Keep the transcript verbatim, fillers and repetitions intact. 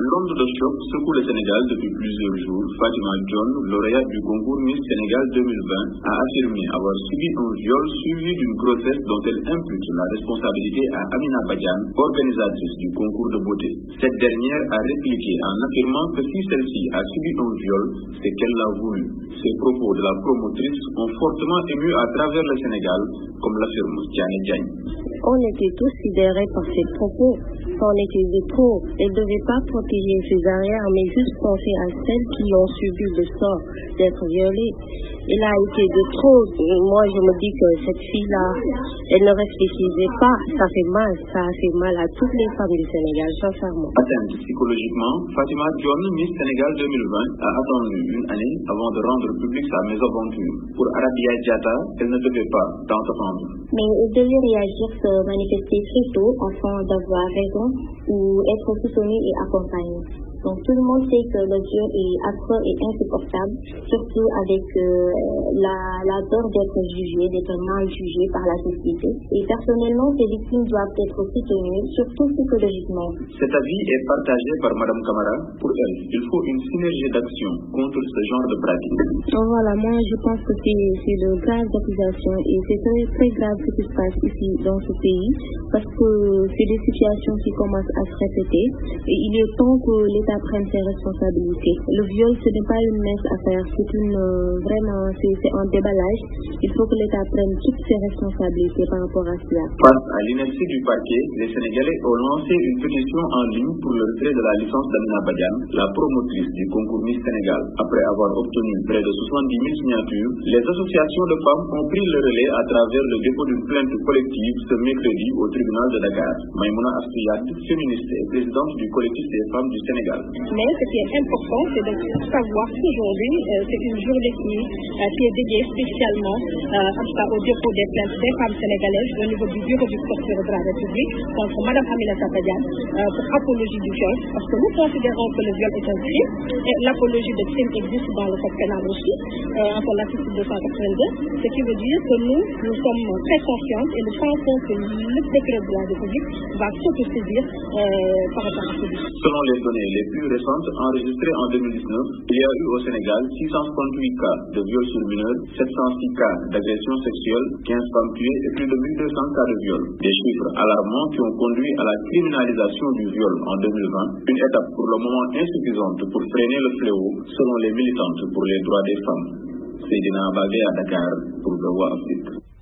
L'onde de choc secoue le Sénégal depuis plusieurs jours. Fatima John, lauréate du concours Miss Sénégal deux mille vingt, a affirmé avoir subi un viol suivi d'une grossesse dont elle impute la responsabilité à Amina Badiane, organisatrice du concours de beauté. Cette dernière a répliqué en affirmant que si celle-ci a subi un viol, c'est qu'elle l'a voulu. Ces propos de la promotrice ont fortement ému à travers le Sénégal, comme l'affirme Tiane Diagne. On était tous sidérés par ces propos. C'en était de trop. Elle ne devait pas protéger ses arrières, mais juste penser à celles qui ont subi le sort d'être violées. Il a été de trop. Moi, je me dis que cette fille-là, elle ne réfléchissait pas. Ça fait mal. Ça a fait mal à toutes les femmes du Sénégal, sincèrement. Atteinte psychologiquement, Fatima John, Miss Sénégal deux mille vingt, a attendu une année avant de rendre publique sa mésaventure. Pour Arabia Diatta, elle ne devait pas d'entendre. Mais elle devait réagir, se manifester très tôt afin d'avoir raison ou être soutenue et accompagnée. Donc tout le monde sait que le viol est affreux et insupportable, surtout avec euh, la, la peur d'être jugée, d'être mal jugée par la société. Et personnellement, ces victimes doivent être soutenues, surtout psychologiquement. Cet avis est partagé par Madame Camara. Pour elle, il faut une synergie d'action contre ce genre de pratique. Donc voilà, moi je pense que c'est de graves accusations et c'est très, très grave ce qui se passe ici dans ce pays parce que c'est des situations qui commencent à se répéter et il est temps que l'État prenne ses responsabilités. Le viol, ce n'est pas une mince affaire, c'est une euh, vraiment, c'est un déballage. Il faut que l'État prenne toutes ses responsabilités par rapport à cela. Face à l'inertie du parquet, les Sénégalais ont lancé une pétition en ligne pour le retrait de la licence d'Amina Badiane, la promotrice du concours Miss Sénégal. Après avoir obtenu près de soixante-dix mille signatures, les associations de femmes ont pris le relais à travers le dépôt d'une plainte collective ce mercredi au tribunal de Dakar. Maïmouna Asfiyad, féministe et présidente du collectif des femmes du Sénégal. Mais ce qui est important, c'est de savoir qu'aujourd'hui, euh, c'est une journée qui, euh, qui est dédiée spécialement euh, en tout cas, au dépôt des plaintes des femmes sénégalaises au niveau du bureau du procureur de la République contre Mme Aminata Badiane euh, pour apologie du viol, parce que nous considérons que le viol est un crime et l'apologie de crime existe dans le code pénal aussi, euh, entre l'article deux cent quatre-vingt-deux, ce qui veut dire que nous, nous sommes très conscients et nous pensons que le procureur de la République va s'autosaisir euh, par rapport à ce viol. Selon les données les plus récentes enregistrées en deux mille dix-neuf, il y a eu au Sénégal six cent soixante-huit cas de viol sur mineurs, sept cent six cas d'agression sexuelle, quinze femmes tuées et plus de mille deux cents cas de viol. Des chiffres alarmants qui ont conduit à la criminalisation du viol en deux mille vingt, une étape pour le moment insuffisante pour freiner le fléau, selon les militantes pour les droits des femmes. Seydina Bagé à Dakar pour V O A Afrique.